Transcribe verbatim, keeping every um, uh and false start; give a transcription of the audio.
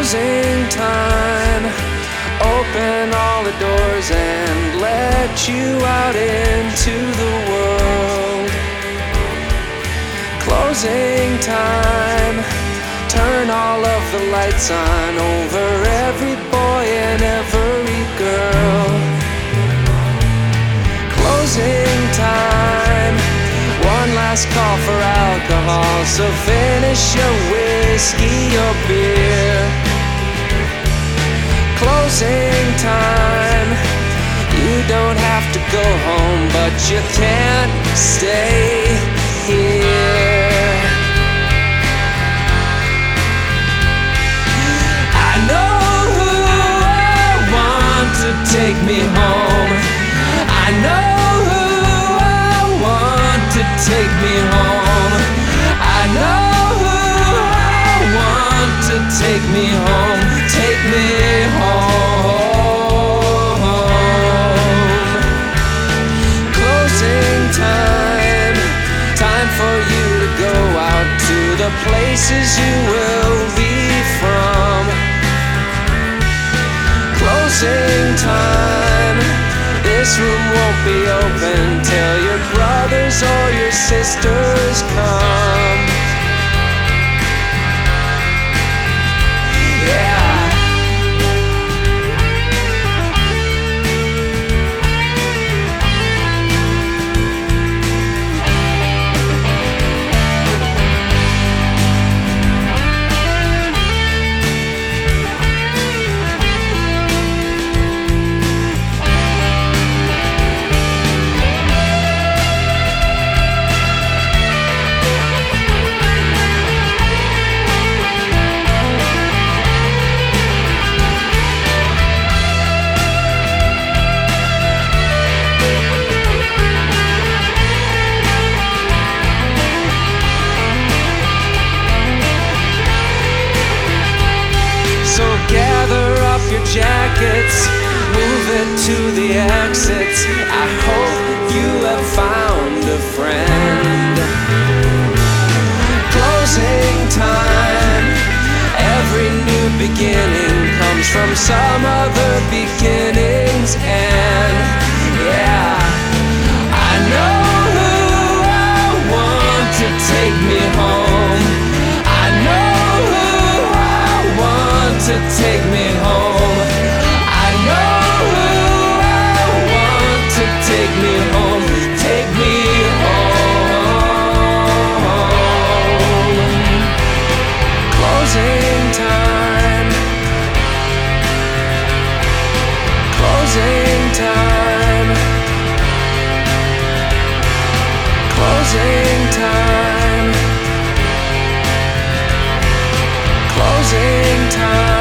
Closing time. Open all the doors and let you out into the world. Closing time. Turn all of the lights on over every boy and every girl. Closing time. One last call for alcohol, so finish your whiskey or beer. Closing time. You don't have to go home, but you can't stay here. I know who I want to take me home. I know who I want to take me home. I know who I want to take me home. Take me home. Closing time. Time for you to go out to the places you will be from. Closing time. This room won't be open till your brothers or your sisters come. Yeah. So gather up your jackets, move it to the exits. I hope you have found a friend. Closing time. Every new beginning comes from some other beginning's end. Yeah, I know who I want to take me home. I know who I want to take me home. I know who I want to take me home. Take me home. Closing time. Closing time. Closing time. Closing time.